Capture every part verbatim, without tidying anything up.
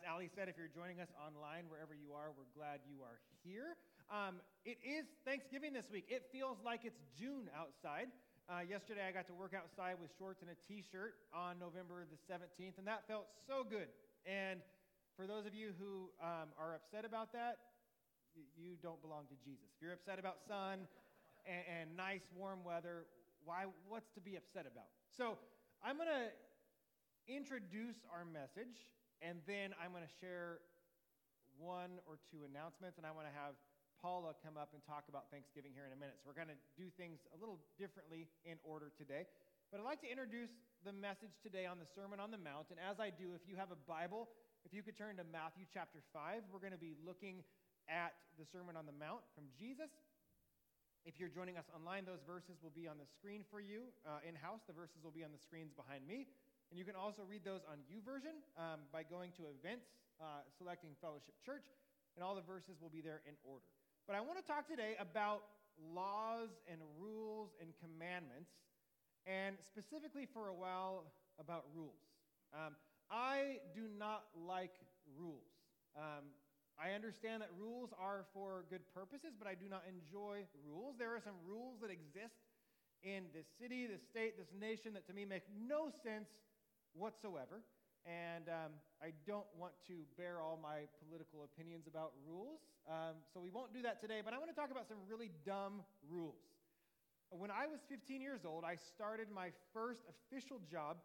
As Ali said, if you're joining us online, wherever you are, we're glad you are here. Um, it is Thanksgiving this week. It feels like it's June outside. Uh, yesterday, I got to work outside with shorts and a t-shirt on November the seventeenth, and that felt so good. And for those of you who um, are upset about that, you, you don't belong to Jesus. If you're upset about sun and, and nice, warm weather, why? What's to be upset about? So I'm going to introduce our message, and then I'm going to share one or two announcements, and I want to have Paula come up and talk about Thanksgiving here in a minute. So we're going to do things a little differently in order today. But I'd like to introduce the message today on the Sermon on the Mount. And as I do, if you have a Bible, if you could turn to Matthew chapter five, we're going to be looking at the Sermon on the Mount from Jesus. If you're joining us online, those verses will be on the screen for you. Uh, in-house, the verses will be on the screens behind me. And you can also read those on YouVersion um, by going to events, uh, selecting Fellowship Church, and all the verses will be there in order. But I want to talk today about laws and rules and commandments, and specifically for a while about rules. Um, I do not like rules. Um, I understand that rules are for good purposes, but I do not enjoy rules. There are some rules that exist in this city, this state, this nation that to me make no sense whatsoever. And um, I don't want to bear all my political opinions about rules, um, so we won't do that today, but I want to talk about some really dumb rules. When I was fifteen years old, I started my first official job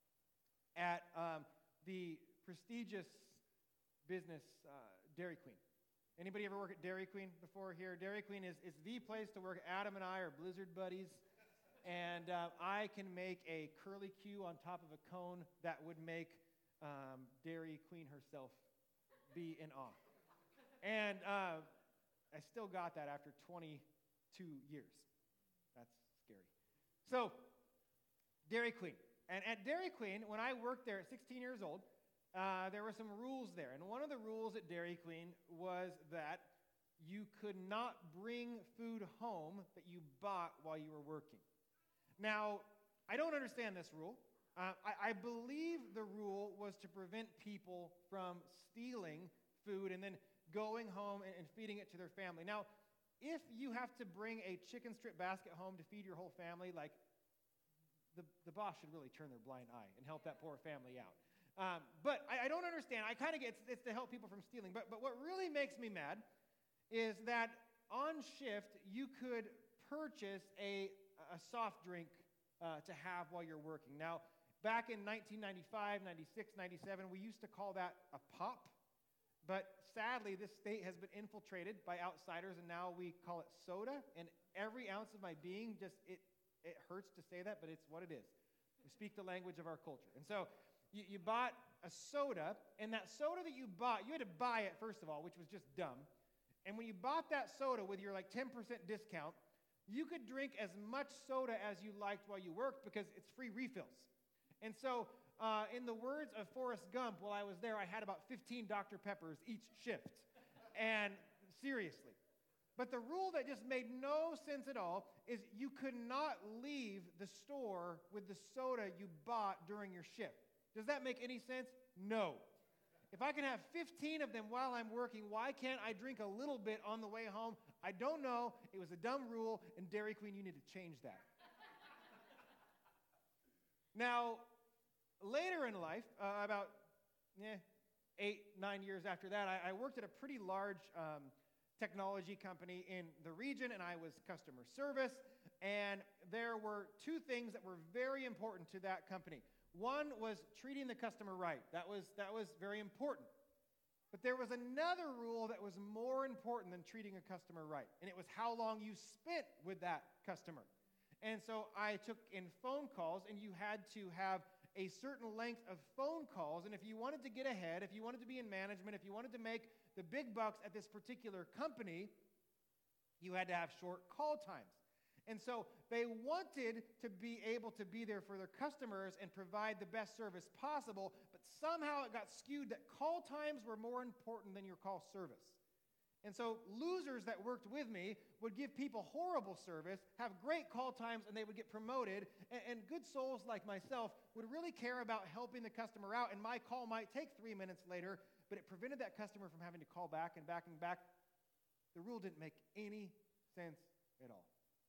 at um, the prestigious business uh, Dairy Queen. Anybody ever work at Dairy Queen before here? Dairy Queen is, is the place to work. Adam and I are Blizzard buddies. And uh, I can make a curly Q on top of a cone that would make um, Dairy Queen herself be in awe. And uh, I still got that after twenty-two years. That's scary. So, Dairy Queen. And at Dairy Queen, when I worked there at sixteen years old, uh, there were some rules there. And one of the rules at Dairy Queen was that you could not bring food home that you bought while you were working. Now, I don't understand this rule. Uh, I, I believe the rule was to prevent people from stealing food and then going home and, and feeding it to their family. Now, if you have to bring a chicken strip basket home to feed your whole family, like, the, the boss should really turn their blind eye and help that poor family out. Um, but I, I don't understand. I kind of get it's, it's to help people from stealing. But, but what really makes me mad is that on shift, you could purchase a a soft drink uh, to have while you're working. Now, back in nineteen ninety-five, ninety-six, ninety-seven, we used to call that a pop, but sadly, this state has been infiltrated by outsiders, and now we call it soda, and every ounce of my being just, it, it hurts to say that, but it's what it is. We speak the language of our culture. And so, you, you bought a soda, and that soda that you bought, you had to buy it, first of all, which was just dumb, and when you bought that soda with your like ten percent discount, you could drink as much soda as you liked while you worked because it's free refills. And so, uh, in the words of Forrest Gump, while I was there, I had about fifteen Doctor Peppers each shift. And seriously. But the rule that just made no sense at all is you could not leave the store with the soda you bought during your shift. Does that make any sense? No. If I can have fifteen of them while I'm working, why can't I drink a little bit on the way home? I don't know. It was a dumb rule, and Dairy Queen, you need to change that. Now, later in life, uh, about eh, eight, nine years after that, I, I worked at a pretty large um, technology company in the region, and I was customer service, and there were two things that were very important to that company. One was treating the customer right. That was, that was very important. But there was another rule that was more important than treating a customer right, and it was how long you spent with that customer. And so I took in phone calls, and you had to have a certain length of phone calls, and if you wanted to get ahead, if you wanted to be in management, if you wanted to make the big bucks at this particular company, you had to have short call times. And so they wanted to be able to be there for their customers and provide the best service possible, but somehow it got skewed that call times were more important than your call service. And so losers that worked with me would give people horrible service, have great call times, and they would get promoted. And, and good souls like myself would really care about helping the customer out. And my call might take three minutes later, but it prevented that customer from having to call back and back and back. The rule didn't make any sense at all.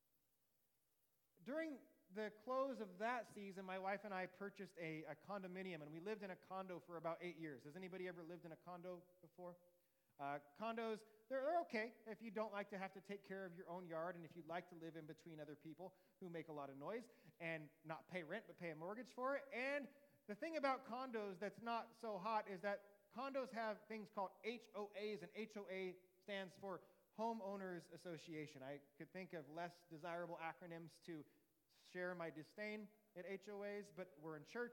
During the close of that season, my wife and I purchased a, a condominium, and we lived in a condo for about eight years. Has anybody ever lived in a condo before? Uh, condos, they're, they're okay if you don't like to have to take care of your own yard and if you'd like to live in between other people who make a lot of noise and not pay rent but pay a mortgage for it. And the thing about condos that's not so hot is that condos have things called H O As, and H O A stands for Homeowners Association. I could think of less desirable acronyms to share my disdain at H O As, but we're in church.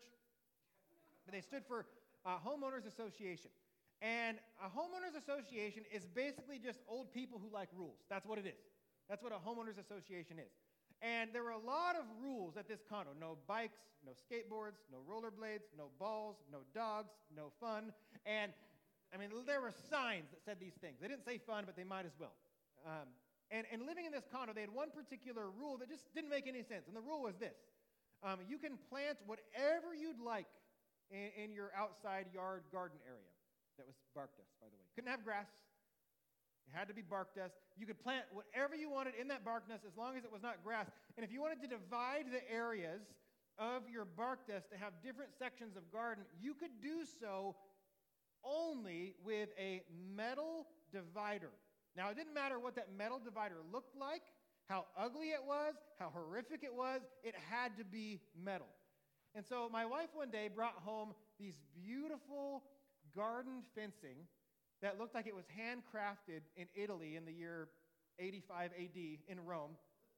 But they stood for uh, Homeowners Association. And a homeowners association is basically just old people who like rules. That's what it is. That's what a homeowners association is. And there were a lot of rules at this condo. No bikes, no skateboards, no rollerblades, no balls, no dogs, no fun. And, I mean, there were signs that said these things. They didn't say fun, but they might as well. Um, and, and living in this condo, they had one particular rule that just didn't make any sense. And the rule was this. Um, you can plant whatever you'd like in, in your outside yard garden area. That was bark dust, by the way. Couldn't have grass. It had to be bark dust. You could plant whatever you wanted in that bark dust as long as it was not grass. And if you wanted to divide the areas of your bark dust to have different sections of garden, you could do so only with a metal divider. Now, it didn't matter what that metal divider looked like, how ugly it was, how horrific it was. It had to be metal. And so my wife one day brought home these beautiful garden fencing that looked like it was handcrafted in Italy in the year eighty-five A D in Rome.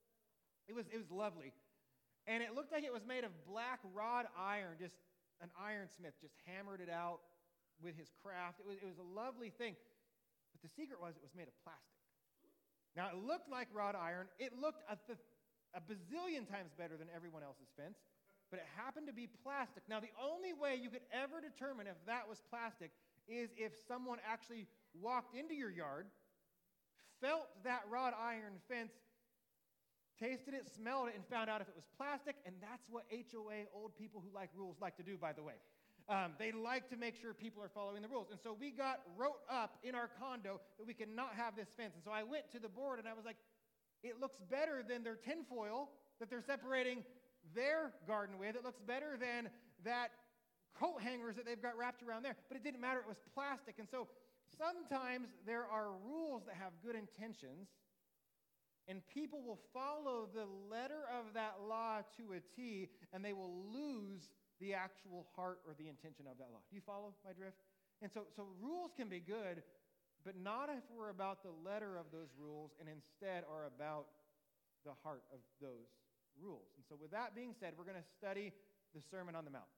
It was, it was lovely. And it looked like it was made of black wrought iron, just an ironsmith just hammered it out with his craft. It was, it was a lovely thing. But the secret was it was made of plastic. Now, it looked like wrought iron. It looked a, th- a bazillion times better than everyone else's fence. But it happened to be plastic. Now, the only way you could ever determine if that was plastic is if someone actually walked into your yard, felt that wrought iron fence, tasted it, smelled it, and found out if it was plastic. And that's what H O A, old people who like rules, like to do, by the way. Um, they like to make sure people are following the rules. And so we got wrote up in our condo that we cannot have this fence. And so I went to the board and I was like, it looks better than their tinfoil that they're separating their garden with. It looks better than that coat hangers that they've got wrapped around there. But it didn't matter. It was plastic. And so sometimes there are rules that have good intentions, and people will follow the letter of that law to a T, and they will lose the actual heart or the intention of that law. Do you follow my drift? And so, so rules can be good, but not if we're about the letter of those rules and instead are about the heart of those rules. And so with that being said, we're going to study the Sermon on the Mount.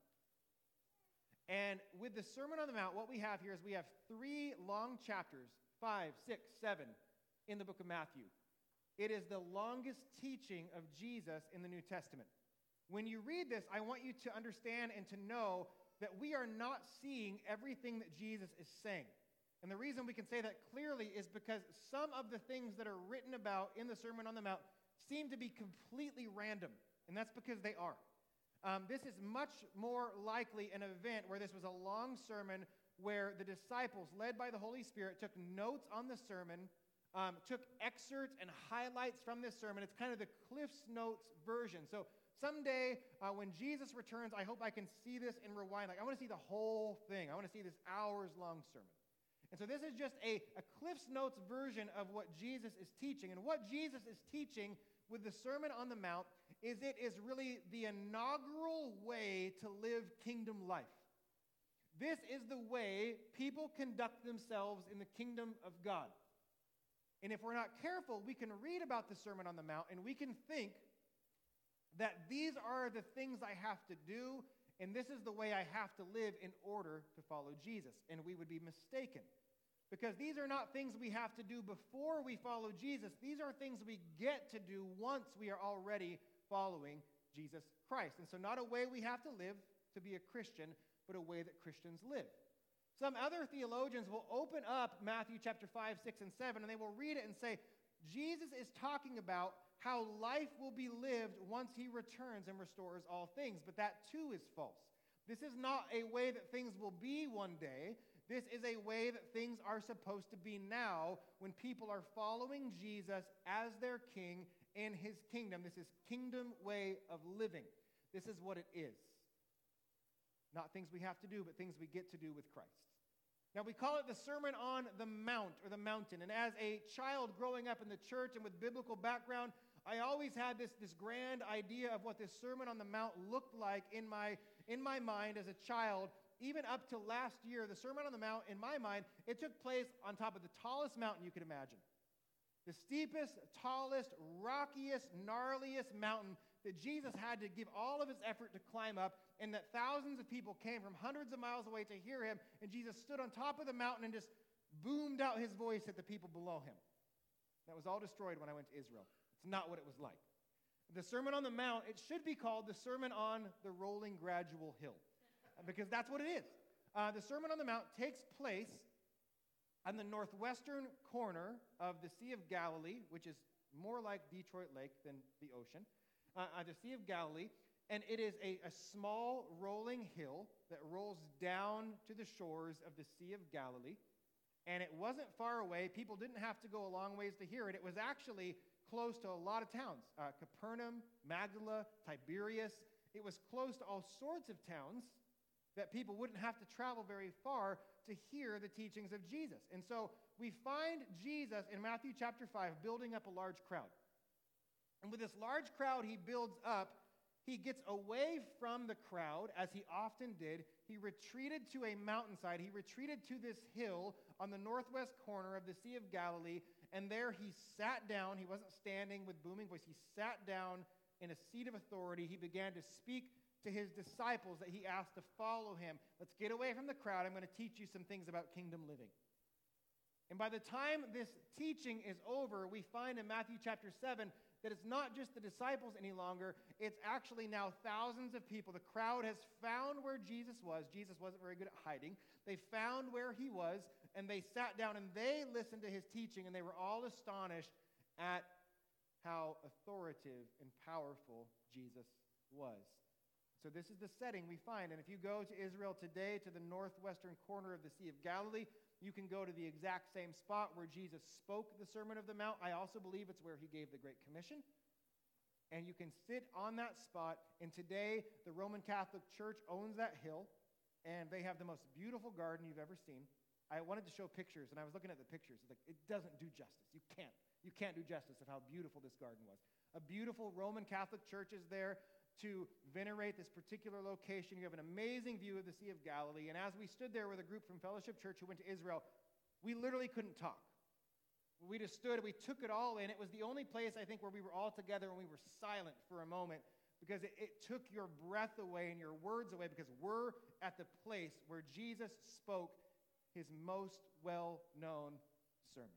And with the Sermon on the Mount, what we have here is we have three long chapters, five, six, seven, in the book of Matthew. It is the longest teaching of Jesus in the New Testament. When you read this, I want you to understand and to know that we are not seeing everything that Jesus is saying. And the reason we can say that clearly is because some of the things that are written about in the Sermon on the Mount seem to be completely random, and that's because they are. Um, this is much more likely an event where this was a long sermon where the disciples, led by the Holy Spirit, took notes on the sermon, um, took excerpts and highlights from this sermon. It's kind of the Cliff's Notes version. So someday uh, when Jesus returns, I hope I can see this and rewind. Like, I want to see the whole thing. I want to see this hours-long sermon. And so this is just a, a Cliff's Notes version of what Jesus is teaching. And what Jesus is teaching with the Sermon on the Mount is it is really the inaugural way to live kingdom life. This is the way people conduct themselves in the kingdom of God. And if we're not careful, we can read about the Sermon on the Mount and we can think that these are the things I have to do and this is the way I have to live in order to follow Jesus. And we would be mistaken. Because these are not things we have to do before we follow Jesus. These are things we get to do once we are already following Jesus Christ. And so not a way we have to live to be a Christian, but a way that Christians live. Some other theologians will open up Matthew chapter five, six, and seven, and they will read it and say, Jesus is talking about how life will be lived once he returns and restores all things. But that too is false. This is not a way that things will be one day. This is a way that things are supposed to be now when people are following Jesus as their king in his kingdom. This is kingdom way of living. This is what it is. Not things we have to do, but things we get to do with Christ. Now, we call it the Sermon on the Mount, or the mountain. And as a child growing up in the church and with biblical background, I always had this, this grand idea of what this Sermon on the Mount looked like in my, in my mind as a child. Even up to last year, the Sermon on the Mount, in my mind, it took place on top of the tallest mountain you could imagine. The steepest, tallest, rockiest, gnarliest mountain that Jesus had to give all of his effort to climb up, and that thousands of people came from hundreds of miles away to hear him, and Jesus stood on top of the mountain and just boomed out his voice at the people below him. That was all destroyed when I went to Israel. It's not what it was like. The Sermon on the Mount, it should be called the Sermon on the Rolling Gradual Hill, because that's what it is. Uh, the Sermon on the Mount takes place on the northwestern corner of the Sea of Galilee, which is more like Detroit Lake than the ocean, uh, uh, the Sea of Galilee, and it is a, a small rolling hill that rolls down to the shores of the Sea of Galilee, and it wasn't far away. People didn't have to go a long ways to hear it. It was actually close to a lot of towns, uh, Capernaum, Magdala, Tiberias. It was close to all sorts of towns that people wouldn't have to travel very far to hear the teachings of Jesus. And so we find Jesus in Matthew chapter five building up a large crowd. And with this large crowd he builds up, he gets away from the crowd, as he often did. He retreated to a mountainside. He retreated to this hill on the northwest corner of the Sea of Galilee, and there he sat down. He wasn't standing with booming voice. He sat down in a seat of authority. He began to speak to his disciples that he asked to follow him. Let's get away from the crowd. I'm going to teach you some things about kingdom living. And by the time this teaching is over, we find in Matthew chapter seven that it's not just the disciples any longer. It's actually now thousands of people. The crowd has found where Jesus was. Jesus wasn't very good at hiding. They found where he was, and they sat down and they listened to his teaching, and they were all astonished at how authoritative and powerful Jesus was. So this is the setting we find. And if you go to Israel today, to the northwestern corner of the Sea of Galilee, you can go to the exact same spot where Jesus spoke the Sermon of the Mount. I also believe it's where he gave the Great Commission. And you can sit on that spot. And today, the Roman Catholic Church owns that hill. And they have the most beautiful garden you've ever seen. I wanted to show pictures, and I was looking at the pictures. It's like, it doesn't do justice. You can't. You can't do justice of how beautiful this garden was. A beautiful Roman Catholic church is there to venerate this particular location. You have an amazing view of the Sea of Galilee. And as we stood there with a group from Fellowship Church who went to Israel, we literally couldn't talk. We just stood, we took it all in. It was the only place, I think, where we were all together and we were silent for a moment, because it, it took your breath away and your words away, because we're at the place where Jesus spoke his most well-known sermon.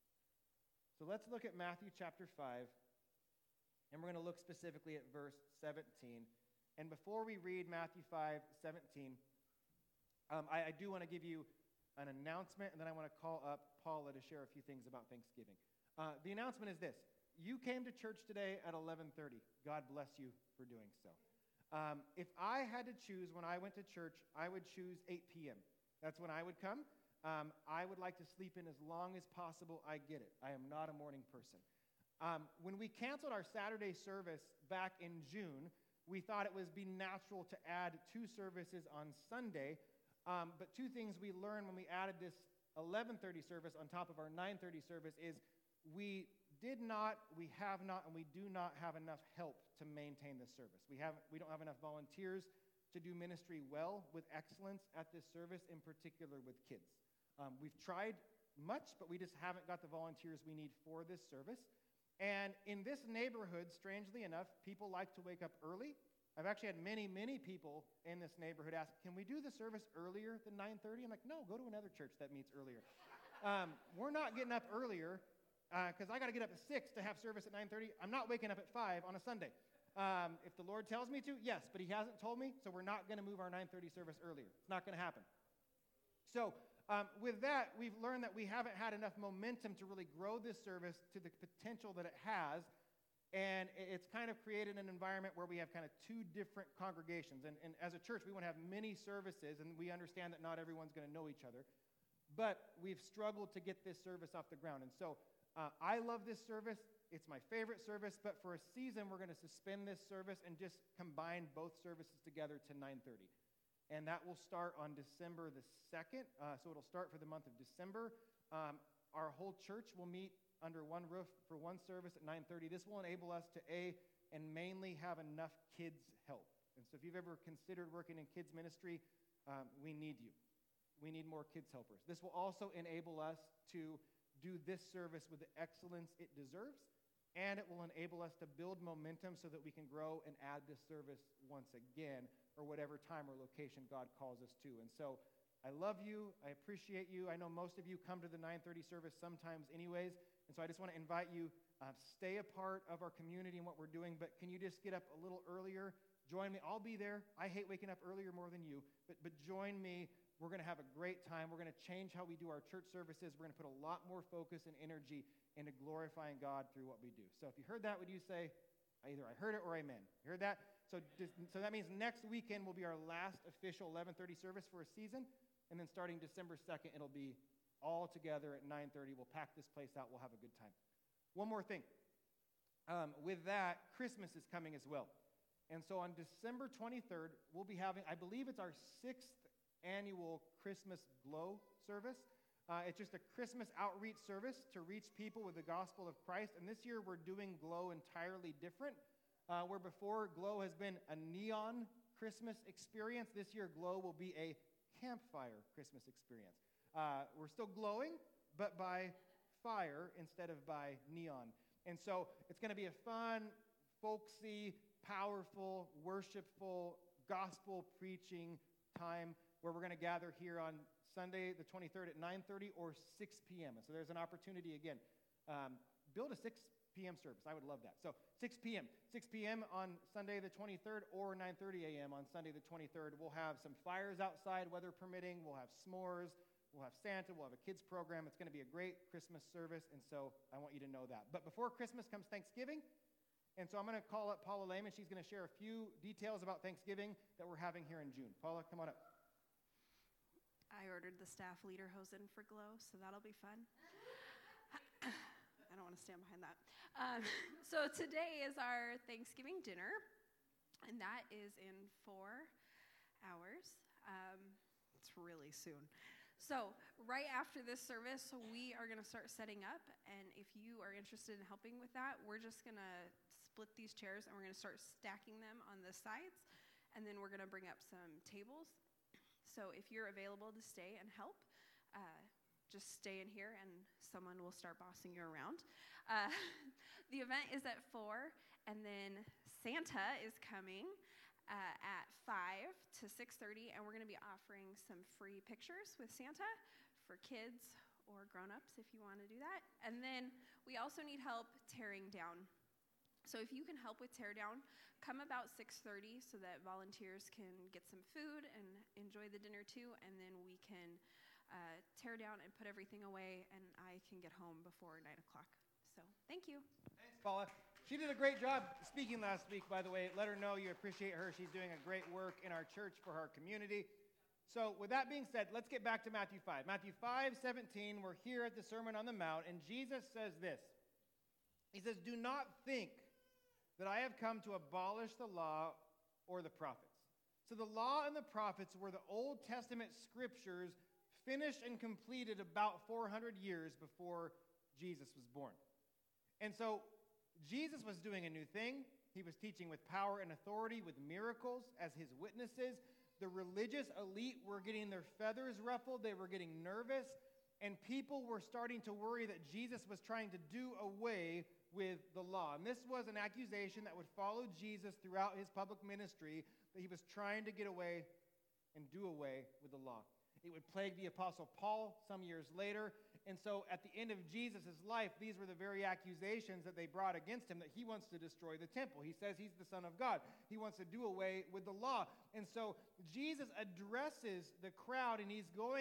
So let's look at Matthew chapter five. And we're going to look specifically at verse seventeen. And before we read Matthew five, seventeen, um, I, I do want to give you an announcement, and then I want to call up Paula to share a few things about Thanksgiving. Uh, the announcement is this. You came to church today at eleven thirty. God bless you for doing so. Um, if I had to choose when I went to church, I would choose eight p.m. That's when I would come. Um, I would like to sleep in as long as possible. I get it. I am not a morning person. Um, when we canceled our Saturday service back in June, we thought it would be natural to add two services on Sunday. Um, but two things we learned when we added this eleven thirty service on top of our nine thirty service is we did not, we have not, and we do not have enough help to maintain this service. We have, we don't have enough volunteers to do ministry well with excellence at this service, in particular with kids. Um, we've tried much, but we just haven't got the volunteers we need for this service. And in this neighborhood, strangely enough, people like to wake up early. I've actually had many, many people in this neighborhood ask, can we do the service earlier than nine thirty? I'm like, no, go to another church that meets earlier. um, we're not getting up earlier because uh, I got to get up at six to have service at nine thirty. I'm not waking up at five on a Sunday. Um, if the Lord tells me to, yes, but he hasn't told me, so we're not going to move our nine thirty service earlier. It's not going to happen. So um, with that, we've learned that we haven't had enough momentum to really grow this service to the potential that it has. And it's kind of created an environment where we have kind of two different congregations. And, and as a church, we want to have many services, and we understand that not everyone's going to know each other. But we've struggled to get this service off the ground. And so uh, I love this service. It's my favorite service. But for a season, we're going to suspend this service and just combine both services together to nine thirty. And that will start on December the second. Uh, so it'll start for the month of December. Um, our whole church will meet under one roof for one service at nine thirty. This will enable us to, A, and mainly have enough kids help. And so if you've ever considered working in kids ministry, um, we need you. We need more kids helpers. This will also enable us to do this service with the excellence it deserves, and it will enable us to build momentum so that we can grow and add this service once again, or whatever time or location God calls us to. And so I love you. I appreciate you. I know most of you come to the nine thirty service sometimes anyways. And so I just want to invite you, uh, stay a part of our community and what we're doing, but can you just get up a little earlier? Join me. I'll be there. I hate waking up earlier more than you, but, but join me. We're going to have a great time. We're going to change how we do our church services. We're going to put a lot more focus and energy into glorifying God through what we do. So if you heard that, would you say, either I heard it or amen? You heard that? So, so that means next weekend will be our last official eleven thirty service for a season, and then starting December second, it'll be all together at nine thirty. We'll pack this place out. We'll have a good time. One more thing. Um, with that, Christmas is coming as well. And so on December twenty-third, we'll be having, I believe it's our sixth annual Christmas Glow service. Uh, it's just a Christmas outreach service to reach people with the gospel of Christ. And this year we're doing Glow entirely different. Uh, where before Glow has been a neon Christmas experience, this year Glow will be a campfire Christmas experience. Uh, we're still glowing, but by fire instead of by neon. And so it's going to be a fun, folksy, powerful, worshipful, gospel-preaching time where we're going to gather here on Sunday the twenty-third at nine thirty or six p.m. And so there's an opportunity again. Um, build a six p.m. service. I would love that. So six p.m. six p.m. on Sunday the twenty-third or nine thirty a.m. on Sunday the twenty-third. We'll have some fires outside, weather permitting. We'll have s'mores. We'll have Santa. We'll have a kids program. It's going to be a great Christmas service, and so I want you to know that. But before Christmas comes Thanksgiving, and so I'm going to call up Paula Lehman. She's going to share a few details about Thanksgiving that we're having here in June. Paula, come on up. I ordered the staff lederhosen for Glow, so that'll be fun. I don't want to stand behind that. Um, so today is our Thanksgiving dinner, and that is in four hours. Um, it's really soon. So right after this service, we are going to start setting up, and if you are interested in helping with that, we're just going to split these chairs, and we're going to start stacking them on the sides, and then we're going to bring up some tables. So if you're available to stay and help, uh, just stay in here, and someone will start bossing you around. Uh, the event is at four, and then Santa is coming Uh, at five to six thirty, and we're going to be offering some free pictures with Santa for kids or grown-ups if you want to do that. And then we also need help tearing down. So if you can help with tear down, come about six thirty so that volunteers can get some food and enjoy the dinner too, and then we can uh, tear down and put everything away, and I can get home before nine o'clock. So thank you. Thanks, Paula. She did a great job speaking last week, by the way. Let her know you appreciate her. She's doing a great work in our church for our community. So with that being said, let's get back to Matthew five. Matthew five seventeen, we're here at the Sermon on the Mount, and Jesus says this. He says, "Do not think that I have come to abolish the law or the prophets." So the law and the prophets were the Old Testament scriptures finished and completed about four hundred years before Jesus was born. And so Jesus was doing a new thing. He was teaching with power and authority, with miracles as his witnesses. The religious elite were getting their feathers ruffled. They were getting nervous. And people were starting to worry that Jesus was trying to do away with the law. And this was an accusation that would follow Jesus throughout his public ministry, that he was trying to get away and do away with the law. It would plague the Apostle Paul some years later. And so at the end of Jesus' life, these were the very accusations that they brought against him, that he wants to destroy the temple. He says he's the Son of God. He wants to do away with the law. And so Jesus addresses the crowd, and he's going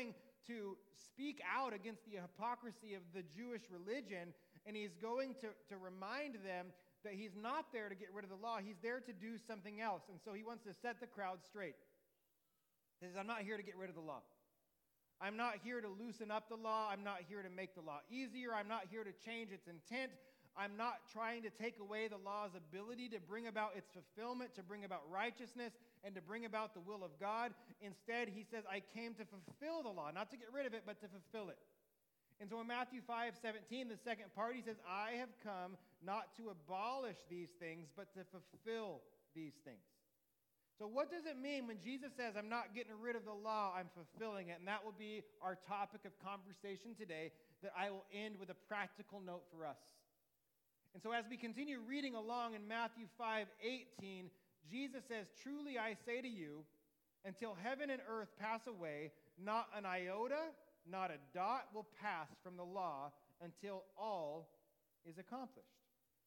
to speak out against the hypocrisy of the Jewish religion, and he's going to, to remind them that he's not there to get rid of the law. He's there to do something else. And so he wants to set the crowd straight. He says, I'm not here to get rid of the law. I'm not here to loosen up the law. I'm not here to make the law easier. I'm not here to change its intent. I'm not trying to take away the law's ability to bring about its fulfillment, to bring about righteousness, and to bring about the will of God. Instead, he says, I came to fulfill the law, not to get rid of it, but to fulfill it. And so in Matthew five seventeen, the second part, he says, I have come not to abolish these things, but to fulfill these things. So what does it mean when Jesus says, I'm not getting rid of the law, I'm fulfilling it? And that will be our topic of conversation today, that I will end with a practical note for us. And so as we continue reading along in Matthew five eighteen, Jesus says, truly I say to you, until heaven and earth pass away, not an iota, not a dot will pass from the law until all is accomplished.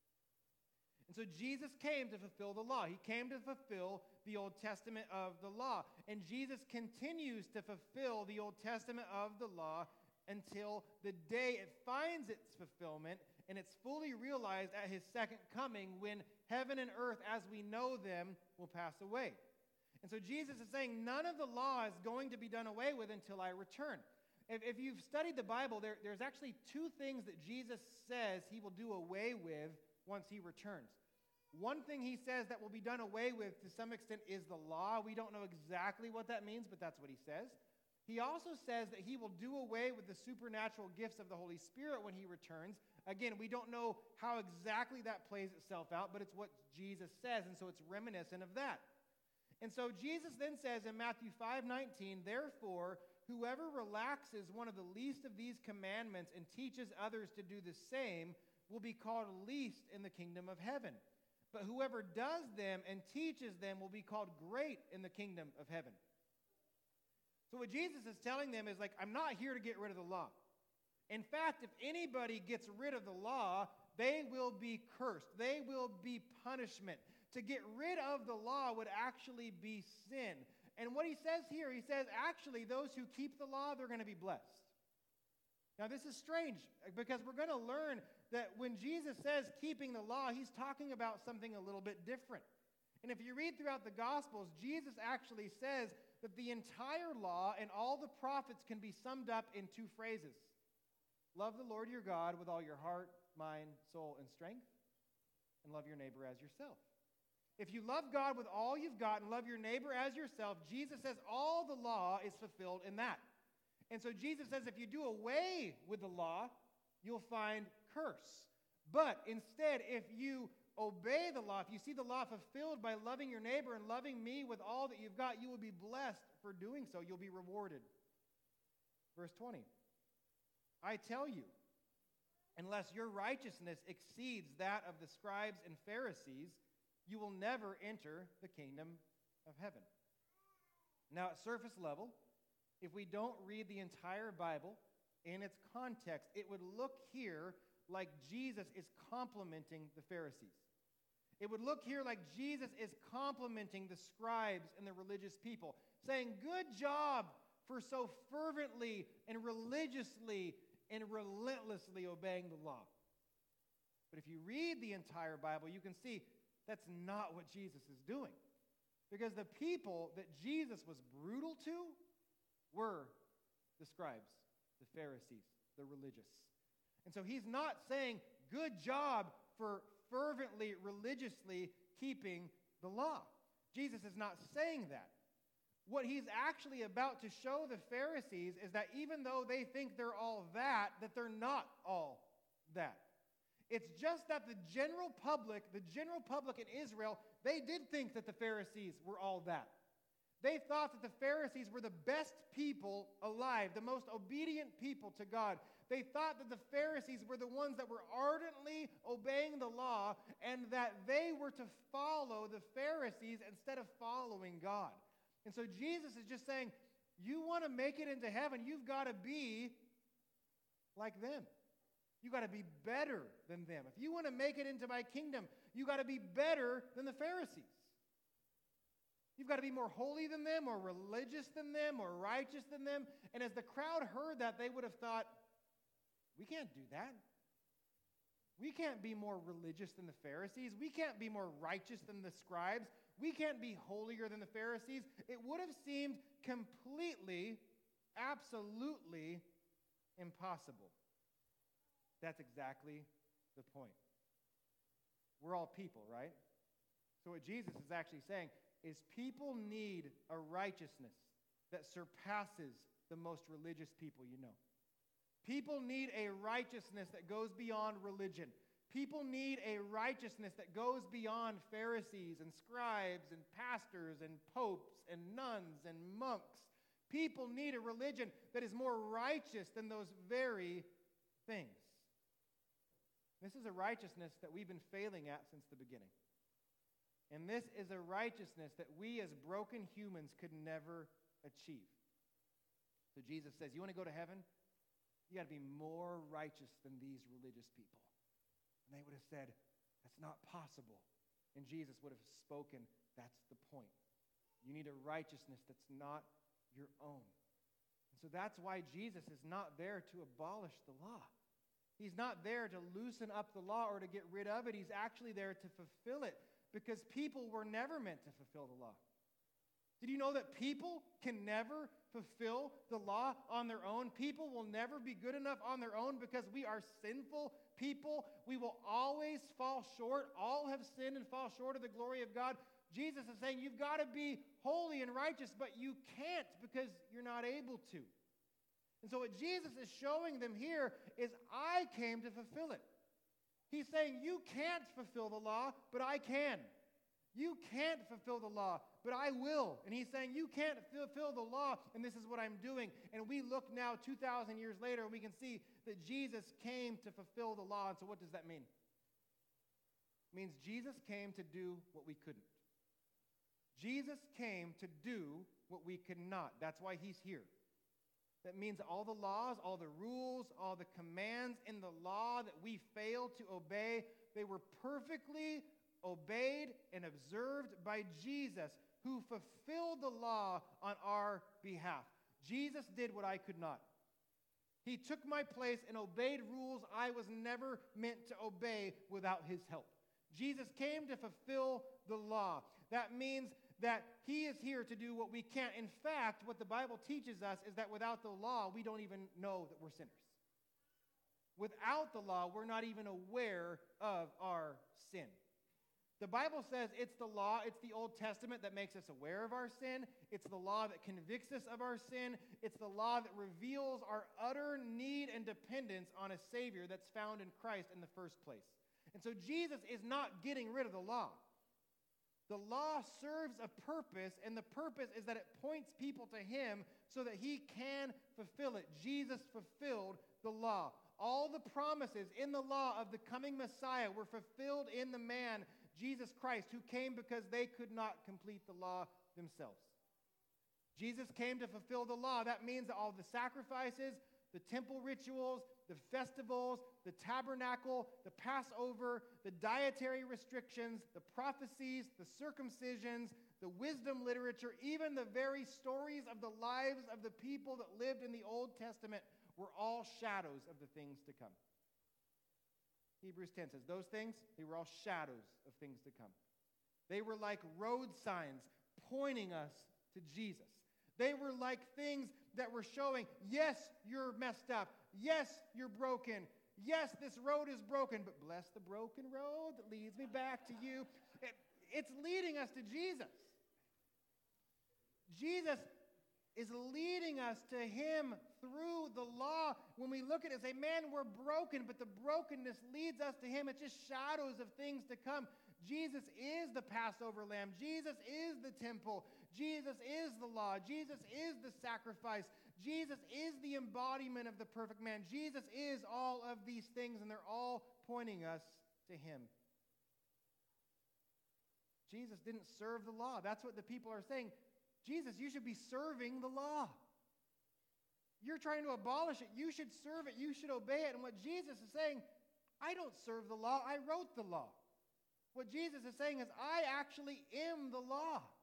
And so Jesus came to fulfill the law. He came to fulfill the Old Testament of the law. And Jesus continues to fulfill the Old Testament of the law until the day it finds its fulfillment and it's fully realized at his second coming, when heaven and earth as we know them will pass away. And so Jesus is saying none of the law is going to be done away with until I return. If, if you've studied the Bible, there, there's actually two things that Jesus says he will do away with once he returns. One thing he says that will be done away with to some extent is the law. We don't know exactly what that means, but that's what he says. He also says that he will do away with the supernatural gifts of the Holy Spirit when he returns. Again, we don't know how exactly that plays itself out, but it's what Jesus says, and so it's reminiscent of that. And so Jesus then says in Matthew five nineteen, therefore, whoever relaxes one of the least of these commandments and teaches others to do the same will be called least in the kingdom of heaven. But whoever does them and teaches them will be called great in the kingdom of heaven. So what Jesus is telling them is like, I'm not here to get rid of the law. In fact, if anybody gets rid of the law, they will be cursed. They will be punishment. To get rid of the law would actually be sin. And what he says here, he says, actually, those who keep the law, they're going to be blessed. Now, this is strange because we're going to learn that when Jesus says keeping the law, he's talking about something a little bit different. And if you read throughout the Gospels, Jesus actually says that the entire law and all the prophets can be summed up in two phrases. Love the Lord your God with all your heart, mind, soul, and strength, and love your neighbor as yourself. If you love God with all you've got and love your neighbor as yourself, Jesus says all the law is fulfilled in that. And so Jesus says if you do away with the law, you'll find curse. But instead, if you obey the law, if you see the law fulfilled by loving your neighbor and loving me with all that you've got, you will be blessed for doing so. You'll be rewarded. Verse twenty. I tell you, unless your righteousness exceeds that of the scribes and Pharisees, you will never enter the kingdom of heaven. Now, at surface level, if we don't read the entire Bible in its context, it would look here like Jesus is complimenting the Pharisees. It would look here like Jesus is complimenting the scribes and the religious people, saying, good job for so fervently and religiously and relentlessly obeying the law. But if you read the entire Bible, you can see that's not what Jesus is doing. Because the people that Jesus was brutal to were the scribes, the Pharisees, the religious. And so he's not saying, good job for fervently, religiously keeping the law. Jesus is not saying that. What he's actually about to show the Pharisees is that even though they think they're all that, that they're not all that. It's just that the general public, the general public in Israel, they did think that the Pharisees were all that. They thought that the Pharisees were the best people alive, the most obedient people to God. They thought that the Pharisees were the ones that were ardently obeying the law and that they were to follow the Pharisees instead of following God. And so Jesus is just saying, you want to make it into heaven, you've got to be like them. You've got to be better than them. If you want to make it into my kingdom, you've got to be better than the Pharisees. You've got to be more holy than them, more religious than them, more righteous than them. And as the crowd heard that, they would have thought, we can't do that. We can't be more religious than the Pharisees. We can't be more righteous than the scribes. We can't be holier than the Pharisees. It would have seemed completely, absolutely impossible. That's exactly the point. We're all people, right? So what Jesus is actually saying is people need a righteousness that surpasses the most religious people you know. People need a righteousness that goes beyond religion. People need a righteousness that goes beyond Pharisees and scribes and pastors and popes and nuns and monks. People need a religion that is more righteous than those very things. This is a righteousness that we've been failing at since the beginning. And this is a righteousness that we as broken humans could never achieve. So Jesus says, you want to go to heaven? You got to be more righteous than these religious people. And they would have said, that's not possible. And Jesus would have spoken, that's the point. You need a righteousness that's not your own. And so that's why Jesus is not there to abolish the law. He's not there to loosen up the law or to get rid of it. He's actually there to fulfill it, because people were never meant to fulfill the law. Did you know that people can never fulfill the law on their own? People will never be good enough on their own because we are sinful people. We will always fall short. All have sinned and fall short of the glory of God. Jesus is saying you've got to be holy and righteous, but you can't because you're not able to. And so what Jesus is showing them here is I came to fulfill it. He's saying you can't fulfill the law, but I can. You can't fulfill the law, but I will. And he's saying you can't fulfill the law, and this is what I'm doing. And we look now two thousand years later, and we can see that Jesus came to fulfill the law. And so what does that mean? It means Jesus came to do what we couldn't. Jesus came to do what we could not. That's why he's here. That means all the laws, all the rules, all the commands in the law that we failed to obey, they were perfectly obeyed and observed by Jesus, who fulfilled the law on our behalf. Jesus did what I could not. He took my place and obeyed rules I was never meant to obey without his help. Jesus came to fulfill the law. That means that he is here to do what we can't. In fact, what the Bible teaches us is that without the law, we don't even know that we're sinners. Without the law, we're not even aware of our sin. The Bible says it's the law, it's the Old Testament that makes us aware of our sin. It's the law that convicts us of our sin. It's the law that reveals our utter need and dependence on a Savior that's found in Christ in the first place. And so Jesus is not getting rid of the law. The law serves a purpose, and the purpose is that it points people to him so that he can fulfill it. Jesus fulfilled the law. All the promises in the law of the coming Messiah were fulfilled in the man, Jesus Christ, who came because they could not complete the law themselves. Jesus came to fulfill the law. That means that all the sacrifices, the temple rituals, the festivals, the tabernacle, the Passover, the dietary restrictions, the prophecies, the circumcisions, the wisdom literature, even the very stories of the lives of the people that lived in the Old Testament were all shadows of the things to come. Hebrews ten says those things, they were all shadows of things to come. They were like road signs pointing us to Jesus. They were like things that were showing, yes, you're messed up. Yes, you're broken. Yes, this road is broken, but bless the broken road that leads me back to you. It, it's leading us to Jesus. Jesus is leading us to him through the law. When we look at it and say, man, we're broken, but the brokenness leads us to him. It's just shadows of things to come. Jesus is the Passover lamb. Jesus is the temple. Jesus is the law. Jesus is the sacrifice. Jesus is the embodiment of the perfect man. Jesus is all of these things, and they're all pointing us to him. Jesus didn't serve the law. That's what the people are saying. Jesus, you should be serving the law. You're trying to abolish it. You should serve it. You should obey it. And what Jesus is saying, I don't serve the law. I wrote the law. What Jesus is saying is, I actually am the law.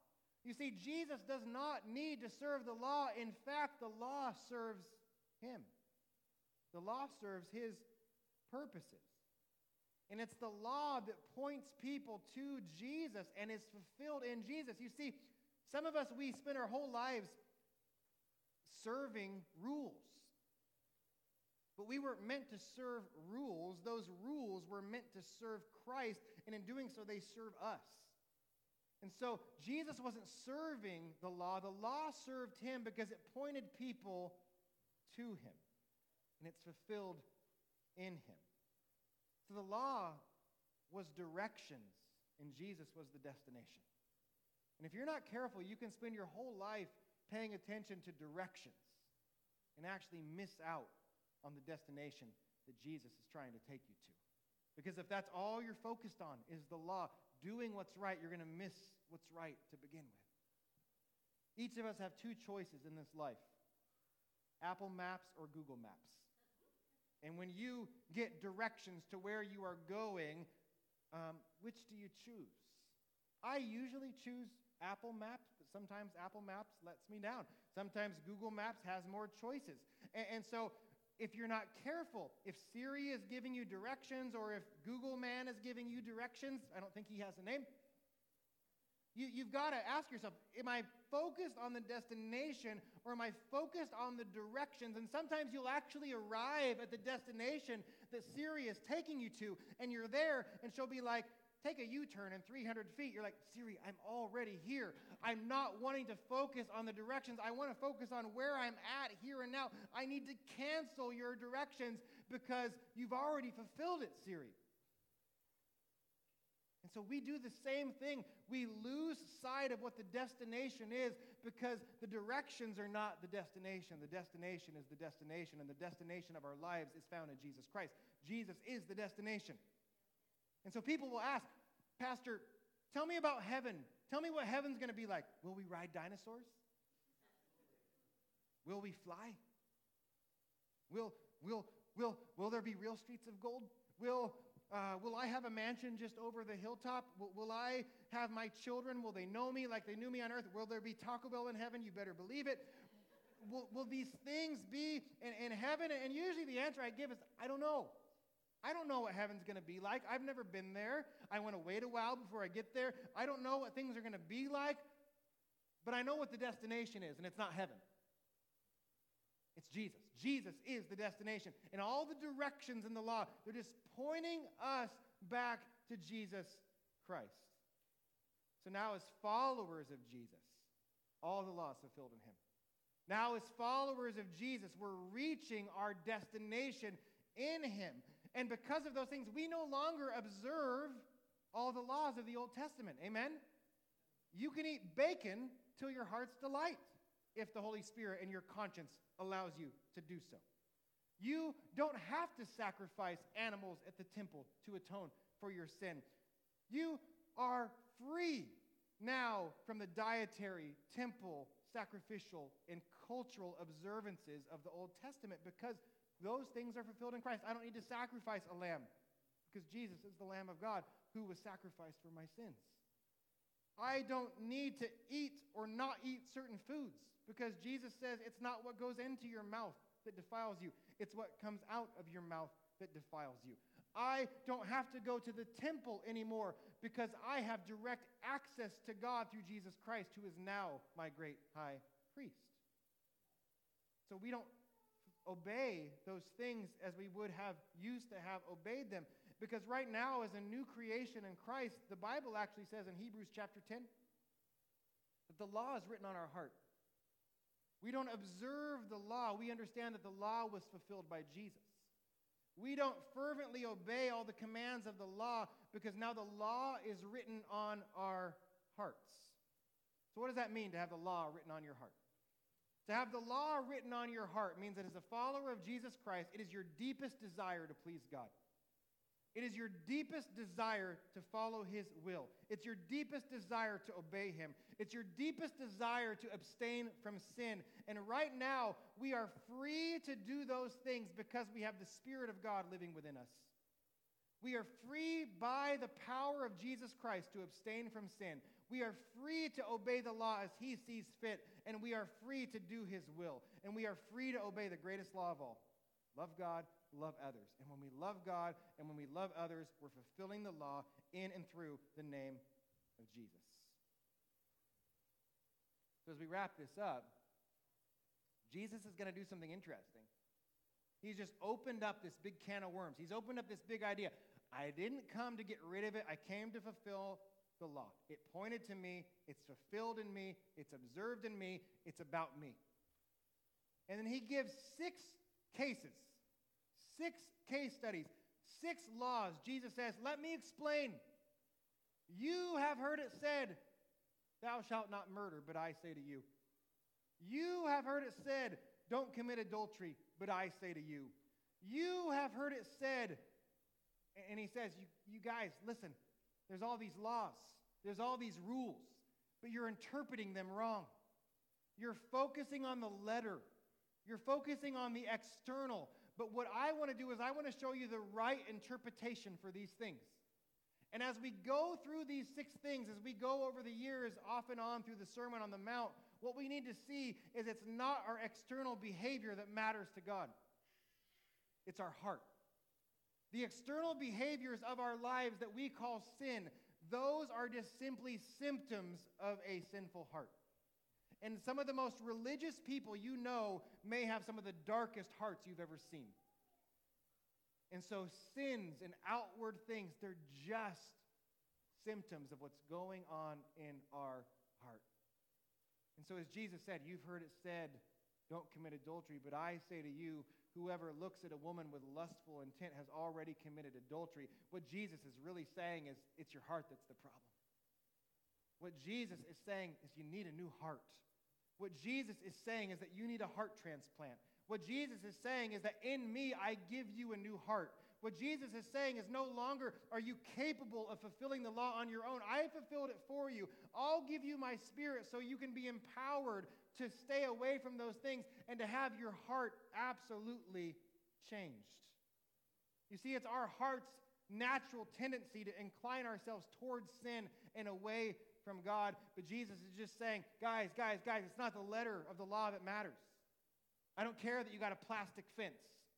You see, Jesus does not need to serve the law. In fact, the law serves him. The law serves his purposes. And it's the law that points people to Jesus and is fulfilled in Jesus. You see, some of us, we spend our whole lives serving rules. But we weren't meant to serve rules. Those rules were meant to serve Christ, and in doing so, they serve us. And so Jesus wasn't serving the law. The law served him because it pointed people to him, and it's fulfilled in him. So the law was directions, and Jesus was the destination. And if you're not careful, you can spend your whole life paying attention to directions and actually miss out on the destination that Jesus is trying to take you to. Because if that's all you're focused on is the law, doing what's right, you're going to miss what's right to begin with. Each of us have two choices in this life: Apple Maps or Google Maps. And when you get directions to where you are going, um, which do you choose? I usually choose Apple Maps, but sometimes Apple Maps lets me down. Sometimes Google Maps has more choices. And, and so if you're not careful, if Siri is giving you directions or if Google Man is giving you directions, I don't think he has a name, you, you've got to ask yourself, am I focused on the destination or am I focused on the directions? And sometimes you'll actually arrive at the destination that Siri is taking you to, and you're there, and she'll be like, take a U-turn in three hundred feet. You're like, Siri, I'm already here. I'm not wanting to focus on the directions. I want to focus on where I'm at here and now. I need to cancel your directions because you've already fulfilled it, Siri. And so we do the same thing. We lose sight of what the destination is because the directions are not the destination. The destination is the destination, and the destination of our lives is found in Jesus Christ. Jesus is the destination. And so people will ask, Pastor, tell me about heaven. Tell me what heaven's going to be like. Will we ride dinosaurs? Will we fly? Will, will, will, will there be real streets of gold? Will, uh, will I have a mansion just over the hilltop? Will, will I have my children? Will they know me like they knew me on earth? Will there be Taco Bell in heaven? You better believe it. Will, will these things be in, in heaven? And usually the answer I give is, I don't know. I don't know what heaven's going to be like. I've never been there. I want to wait a while before I get there. I don't know what things are going to be like, but I know what the destination is, and it's not heaven. It's Jesus. Jesus is the destination. And all the directions in the law, they're just pointing us back to Jesus Christ. So now as followers of Jesus, all the law is fulfilled in him. Now as followers of Jesus, we're reaching our destination in him. And because of those things, we no longer observe all the laws of the Old Testament. Amen? You can eat bacon till your heart's delight if the Holy Spirit and your conscience allows you to do so. You don't have to sacrifice animals at the temple to atone for your sin. You are free now from the dietary, temple, sacrificial, and cultural observances of the Old Testament because those things are fulfilled in Christ. I don't need to sacrifice a lamb because Jesus is the Lamb of God who was sacrificed for my sins. I don't need to eat or not eat certain foods because Jesus says it's not what goes into your mouth that defiles you. It's what comes out of your mouth that defiles you. I don't have to go to the temple anymore because I have direct access to God through Jesus Christ, who is now my great high priest. So we don't obey those things as we would have used to have obeyed them. Because right now, as a new creation in Christ, the Bible actually says in Hebrews chapter ten that the law is written on our heart. We don't observe the law. We understand that the law was fulfilled by Jesus. We don't fervently obey all the commands of the law because now the law is written on our hearts. So what does that mean to have the law written on your heart? To have the law written on your heart means that as a follower of Jesus Christ, it is your deepest desire to please God. It is your deepest desire to follow his will. It's your deepest desire to obey him. It's your deepest desire to abstain from sin. And right now, we are free to do those things because we have the Spirit of God living within us. We are free by the power of Jesus Christ to abstain from sin. We are free to obey the law as he sees fit, and we are free to do his will. And we are free to obey the greatest law of all. Love God, love others. And when we love God and when we love others, we're fulfilling the law in and through the name of Jesus. So as we wrap this up, Jesus is going to do something interesting. He's just opened up this big can of worms. He's opened up this big idea. I didn't come to get rid of it. I came to fulfill the law. It pointed to me. It's fulfilled in me. It's observed in me. It's about me. And then he gives six cases, six case studies, six laws. Jesus says, let me explain. You have heard it said, thou shalt not murder, but I say to you. You have heard it said, don't commit adultery, but I say to you. You have heard it said, and he says, you, you guys, listen, there's all these laws, there's all these rules, but you're interpreting them wrong. You're focusing on the letter. You're focusing on the external. But what I want to do is I want to show you the right interpretation for these things. And as we go through these six things, as we go over the years off and on through the Sermon on the Mount, what we need to see is it's not our external behavior that matters to God. It's our heart. The external behaviors of our lives that we call sin, those are just simply symptoms of a sinful heart. And some of the most religious people you know may have some of the darkest hearts you've ever seen. And so sins and outward things, they're just symptoms of what's going on in our heart. And so as Jesus said, you've heard it said, don't commit adultery, but I say to you, whoever looks at a woman with lustful intent has already committed adultery. What Jesus is really saying is it's your heart that's the problem. What Jesus is saying is you need a new heart. What Jesus is saying is that you need a heart transplant. What Jesus is saying is that in me I give you a new heart. What Jesus is saying is no longer are you capable of fulfilling the law on your own. I have fulfilled it for you. I'll give you my spirit so you can be empowered to stay away from those things and to have your heart absolutely changed. You see, it's our heart's natural tendency to incline ourselves towards sin and away from God. But Jesus is just saying, guys, guys, guys, it's not the letter of the law that matters. I don't care that you got a plastic fence.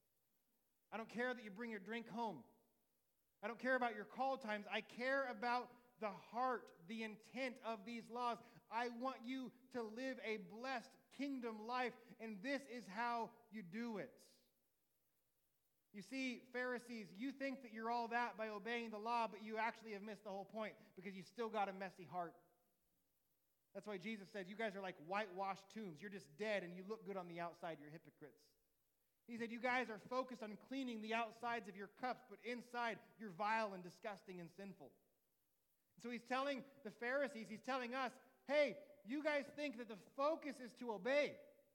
I don't care that you bring your drink home. I don't care about your call times. I care about the heart, the intent of these laws. I want you to live a blessed kingdom life, and this is how you do it. You see, Pharisees, you think that you're all that by obeying the law, but you actually have missed the whole point because you still got a messy heart. That's why Jesus said, you guys are like whitewashed tombs. You're just dead and you look good on the outside. You're hypocrites. He said, you guys are focused on cleaning the outsides of your cups, but inside you're vile and disgusting and sinful. So he's telling the Pharisees, he's telling us, hey, you guys think that the focus is to obey.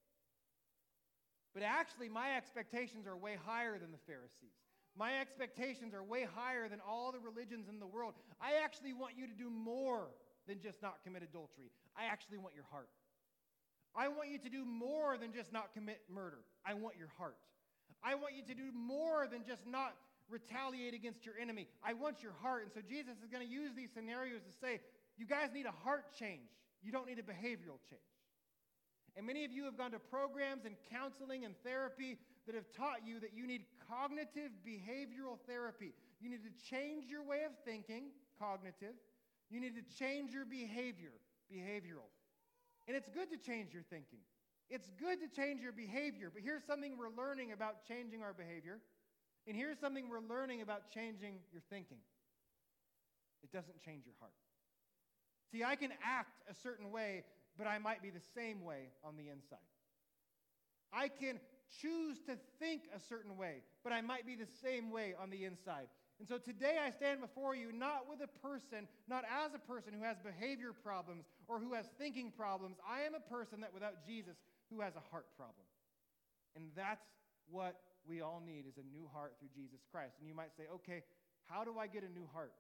But actually, my expectations are way higher than the Pharisees. My expectations are way higher than all the religions in the world. I actually want you to do more than just not commit adultery. I actually want your heart. I want you to do more than just not commit murder. I want your heart. I want you to do more than just not retaliate against your enemy. I want your heart. And so Jesus is going to use these scenarios to say, you guys need a heart change. You don't need a behavioral change. And many of you have gone to programs and counseling and therapy that have taught you that you need cognitive behavioral therapy. You need to change your way of thinking, cognitive. You need to change your behavior, behavioral. And it's good to change your thinking. It's good to change your behavior. But here's something we're learning about changing our behavior. And here's something we're learning about changing your thinking. It doesn't change your heart. See, I can act a certain way, but I might be the same way on the inside. I can choose to think a certain way, but I might be the same way on the inside. And so today I stand before you not with a person, not as a person who has behavior problems or who has thinking problems. I am a person that without Jesus who has a heart problem. And that's what we all need is a new heart through Jesus Christ. And you might say, okay, how do I get a new heart?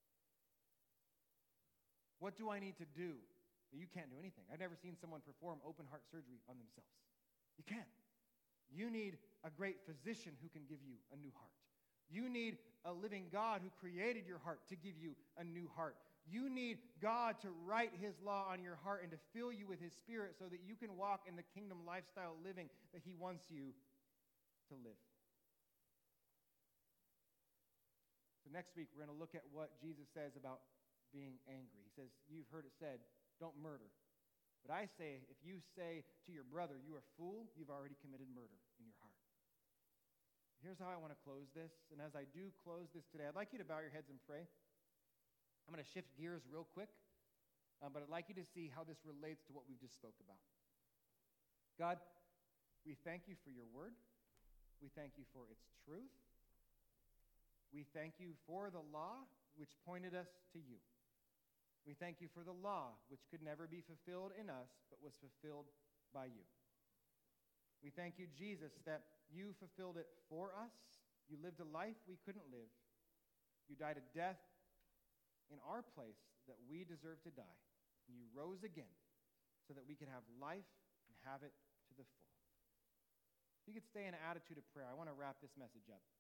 What do I need to do? You can't do anything. I've never seen someone perform open heart surgery on themselves. You can't. You need a great physician who can give you a new heart. You need a living God who created your heart to give you a new heart. You need God to write his law on your heart and to fill you with his Spirit so that you can walk in the kingdom lifestyle living that he wants you to live. So next week, we're going to look at what Jesus says about being angry. He says, you've heard it said, don't murder. But I say, if you say to your brother, you are a fool, you've already committed murder in your heart. Here's how I want to close this. And as I do close this today, I'd like you to bow your heads and pray. I'm going to shift gears real quick, uh, but I'd like you to see how this relates to what we've just spoke about. God, we thank you for your word. We thank you for its truth. We thank you for the law, which pointed us to you. We thank you for the law, which could never be fulfilled in us, but was fulfilled by you. We thank you, Jesus, that you fulfilled it for us. You lived a life we couldn't live. You died a death in our place that we deserve to die. And you rose again so that we could have life and have it to the full. If you could stay in an attitude of prayer, I want to wrap this message up.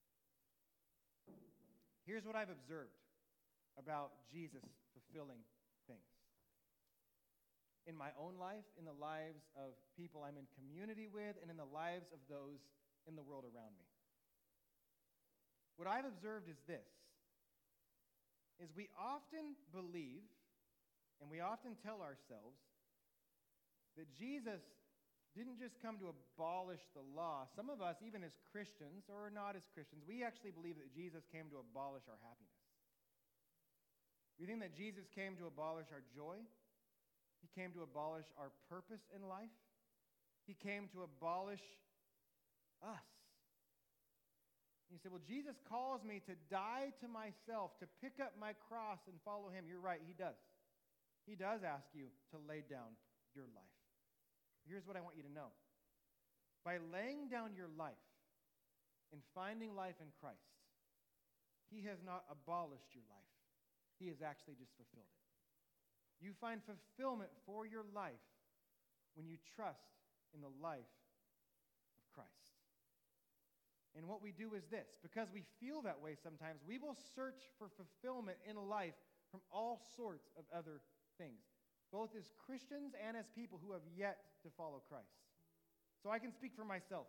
Here's what I've observed about Jesus fulfilling things. In my own life, in the lives of people I'm in community with, and in the lives of those in the world around me. What I've observed is this, is we often believe, and we often tell ourselves, that Jesus didn't just come to abolish the law. Some of us, even as Christians, or not as Christians, we actually believe that Jesus came to abolish our happiness. We think that Jesus came to abolish our joy. He came to abolish our purpose in life. He came to abolish us. You say, well, Jesus calls me to die to myself, to pick up my cross and follow him. You're right, he does. He does ask you to lay down your life. Here's what I want you to know. By laying down your life and finding life in Christ, he has not abolished your life. He has actually just fulfilled it. You find fulfillment for your life when you trust in the life of Christ. And what we do is this, because we feel that way sometimes, we will search for fulfillment in life from all sorts of other things, both as Christians and as people who have yet to follow Christ. So I can speak for myself.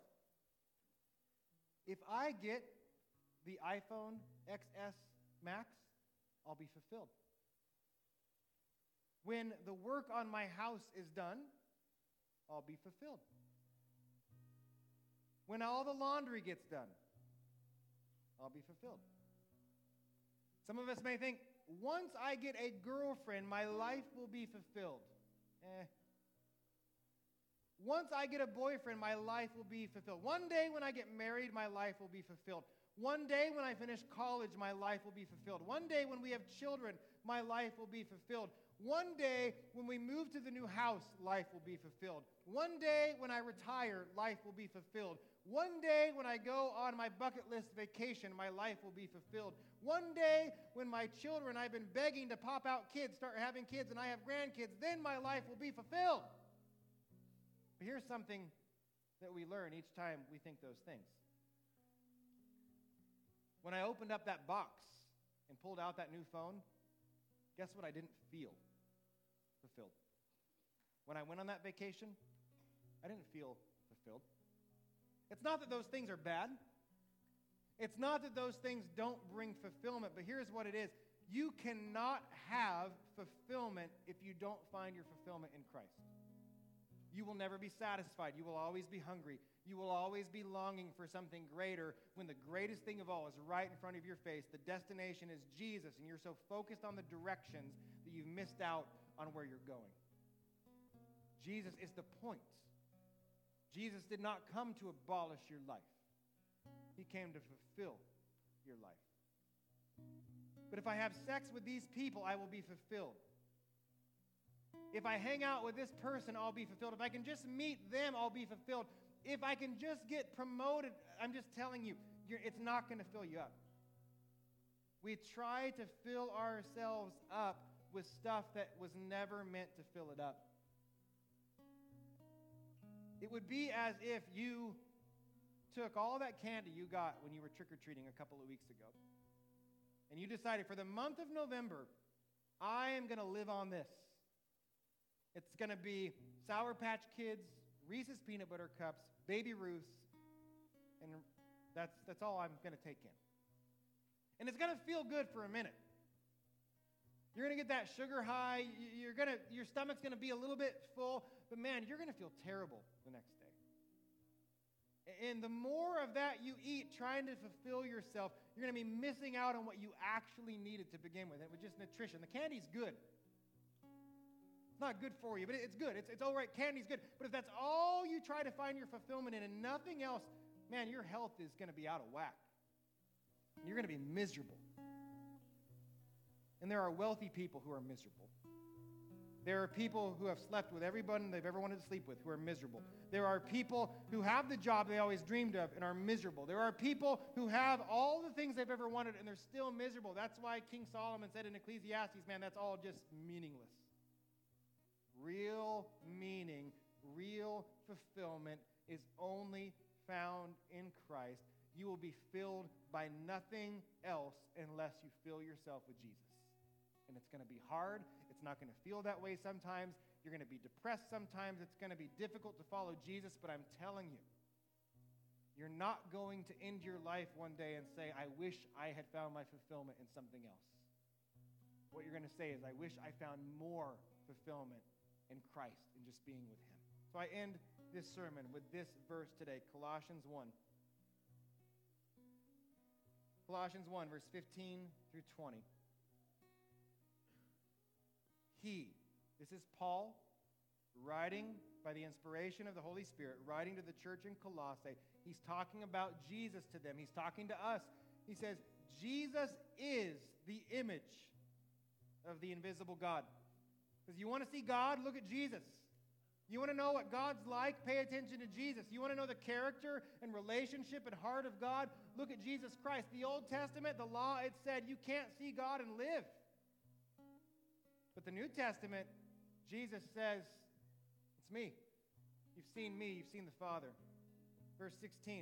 If I get the iPhone X S Max, I'll be fulfilled. When the work on my house is done, I'll be fulfilled. When all the laundry gets done, I'll be fulfilled. Some of us may think, once I get a girlfriend, my life will be fulfilled. Eh. Once I get a boyfriend, my life will be fulfilled. One day when I get married, my life will be fulfilled. One day when I finish college, my life will be fulfilled. One day when we have children, my life will be fulfilled. One day when we move to the new house, life will be fulfilled. One day when I retire, life will be fulfilled. One day when I go on my bucket list vacation, my life will be fulfilled. One day when my children, I've been begging to pop out kids, start having kids, and I have grandkids, then my life will be fulfilled. But here's something that we learn each time we think those things. When I opened up that box and pulled out that new phone, guess what I didn't feel fulfilled? When I went on that vacation, I didn't feel fulfilled. It's not that those things are bad. It's not that those things don't bring fulfillment, but here's what it is. You cannot have fulfillment if you don't find your fulfillment in Christ. You will never be satisfied. You will always be hungry. You will always be longing for something greater when the greatest thing of all is right in front of your face. The destination is Jesus, and you're so focused on the directions that you've missed out on where you're going. Jesus is the point. Jesus did not come to abolish your life. He came to fulfill your life. But if I have sex with these people, I will be fulfilled. If I hang out with this person, I'll be fulfilled. If I can just meet them, I'll be fulfilled. If I can just get promoted, I'm just telling you, you're, it's not going to fill you up. We try to fill ourselves up with stuff that was never meant to fill it up. It would be as if you took all that candy you got when you were trick-or-treating a couple of weeks ago, and you decided for the month of November, I am going to live on this. It's going to be Sour Patch Kids, Reese's Peanut Butter Cups, Baby Ruths, and that's, that's all I'm going to take in. And it's going to feel good for a minute. You're going to get that sugar high. You're going to, your stomach's going to be a little bit full, but man, you're going to feel terrible the next day. And the more of that you eat trying to fulfill yourself, you're going to be missing out on what you actually needed to begin with. It was just nutrition. The candy's good. It's not good for you, but it's good. It's, it's all right. Candy's good. But if that's all you try to find your fulfillment in and nothing else, man, your health is going to be out of whack. You're going to be miserable. And there are wealthy people who are miserable. There are people who have slept with everyone they've ever wanted to sleep with who are miserable. There are people who have the job they always dreamed of and are miserable. There are people who have all the things they've ever wanted and they're still miserable. That's why King Solomon said in Ecclesiastes, man, that's all just meaningless. Real meaning, real fulfillment is only found in Christ. You will be filled by nothing else unless you fill yourself with Jesus. And it's going to be hard. It's not going to feel that way sometimes. You're going to be depressed sometimes. It's going to be difficult to follow Jesus, but I'm telling you, you're not going to end your life one day and say, I wish I had found my fulfillment in something else. What you're going to say is, I wish I found more fulfillment in Christ and just being with him. So I end this sermon with this verse today, Colossians one. Colossians one, verse fifteen through twenty. He, this is Paul, writing by the inspiration of the Holy Spirit, writing to the church in Colossae. He's talking about Jesus to them. He's talking to us. He says, Jesus is the image of the invisible God. Because you want to see God? Look at Jesus. You want to know what God's like? Pay attention to Jesus. You want to know the character and relationship and heart of God? Look at Jesus Christ. The Old Testament, the law, it said you can't see God and live. But the New Testament, Jesus says, it's me. You've seen me. You've seen the Father. Verse sixteen.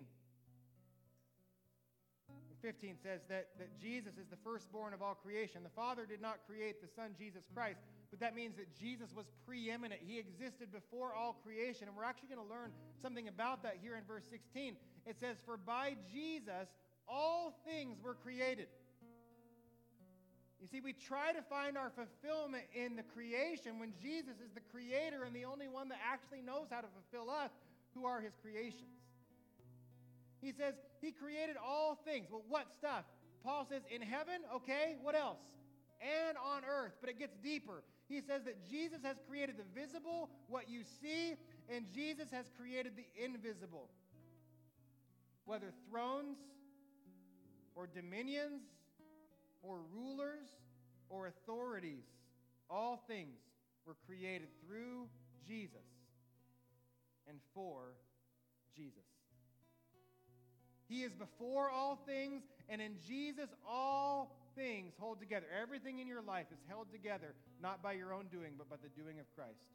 And fifteen says that, that Jesus is the firstborn of all creation. The Father did not create the Son, Jesus Christ, but that means that Jesus was preeminent. He existed before all creation. And we're actually going to learn something about that here in verse sixteen. It says, for by Jesus all things were created. You see, we try to find our fulfillment in the creation when Jesus is the creator and the only one that actually knows how to fulfill us, who are his creations. He says he created all things. Well, what stuff? Paul says in heaven, okay, what else? And on earth, but it gets deeper. He says that Jesus has created the visible, what you see, and Jesus has created the invisible. Whether thrones or dominions or rulers or authorities, all things were created through Jesus and for Jesus. He is before all things, and in Jesus all things hold together. Everything in your life is held together, not by your own doing, but by the doing of Christ.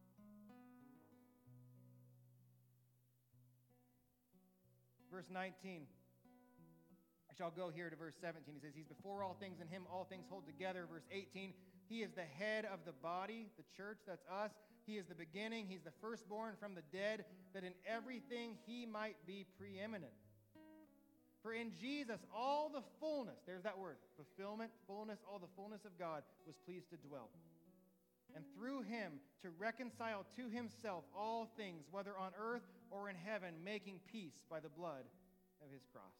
Verse nineteen. I shall go here to verse seventeen. He says, he's before all things, in him all things hold together. Verse eighteen, he is the head of the body, the church, that's us. He is the beginning. He's the firstborn from the dead, that in everything he might be preeminent. For in Jesus all the fullness, there's that word, fulfillment, fullness, all the fullness of God was pleased to dwell. And through him to reconcile to himself all things, whether on earth or in heaven, making peace by the blood of his cross.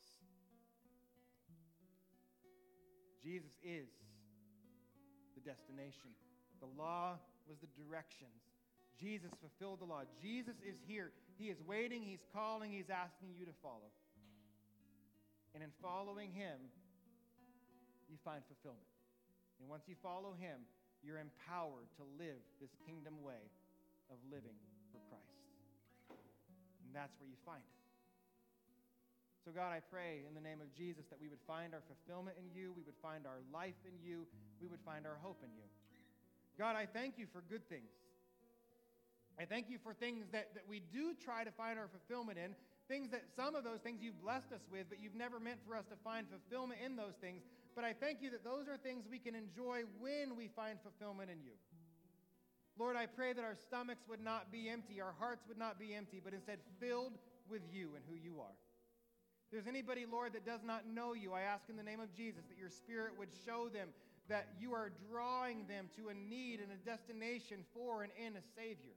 Jesus is the destination. The law was the directions. Jesus fulfilled the law. Jesus is here. He is waiting. He's calling. He's asking you to follow. And in following him, you find fulfillment. And once you follow him, you're empowered to live this kingdom way of living for Christ. And that's where you find it. So God, I pray in the name of Jesus that we would find our fulfillment in you, we would find our life in you, we would find our hope in you. God, I thank you for good things. I thank you for things that, that we do try to find our fulfillment in, Things that, some of those things you've blessed us with, but you've never meant for us to find fulfillment in those things. But I thank you that those are things we can enjoy when we find fulfillment in you. Lord, I pray that our stomachs would not be empty, our hearts would not be empty, but instead filled with you and who you are. If there's anybody, Lord, that does not know you, I ask in the name of Jesus that your Spirit would show them that you are drawing them to a need and a destination for and in a Savior.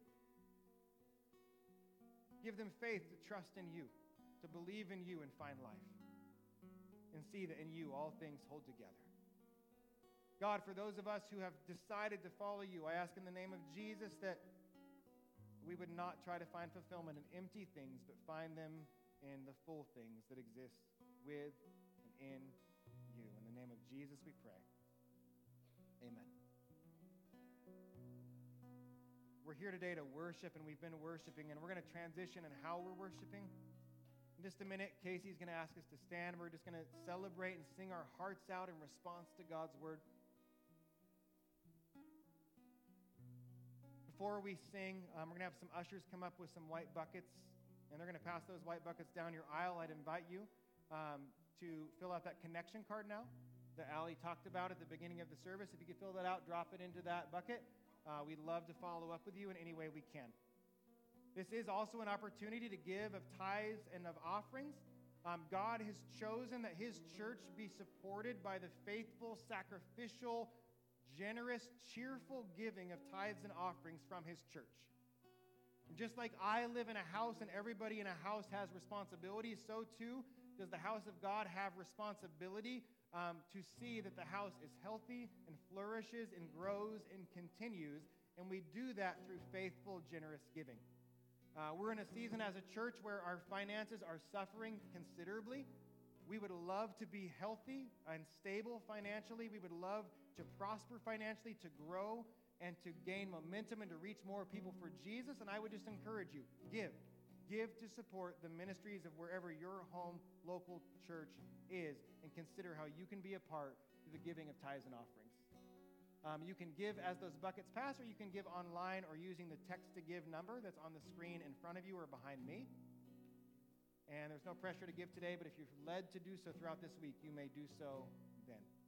Give them faith to trust in you, to believe in you and find life, and see that in you all things hold together. God, for those of us who have decided to follow you, I ask in the name of Jesus that we would not try to find fulfillment in empty things, but find them in the full things that exist with and in you. In the name of Jesus we pray. Amen. We're here today to worship, and we've been worshiping, and we're going to transition in how we're worshiping. In just a minute, Casey's going to ask us to stand. We're just going to celebrate and sing our hearts out in response to God's word. Before we sing, um, we're going to have some ushers come up with some white buckets, and they're going to pass those white buckets down your aisle. I'd invite you um, to fill out that connection card now that Allie talked about at the beginning of the service. If you could fill that out, drop it into that bucket. Uh, we'd love to follow up with you in any way we can. This is also an opportunity to give of tithes and of offerings. Um, God has chosen that his church be supported by the faithful, sacrificial, generous, cheerful giving of tithes and offerings from his church. And just like I live in a house and everybody in a house has responsibilities, so too does the house of God have responsibility Um, to see that the house is healthy and flourishes and grows and continues, and we do that through faithful, generous giving. Uh, we're in a season as a church where our finances are suffering considerably. We would love to be healthy and stable financially. We would love to prosper financially, to grow, and to gain momentum and to reach more people for Jesus, and I would just encourage you, give. Give to support the ministries of wherever your home, local church is, and consider how you can be a part of the giving of tithes and offerings. Um, you can give as those buckets pass, or you can give online or using the text-to-give number that's on the screen in front of you or behind me. And there's no pressure to give today, but if you're led to do so throughout this week, you may do so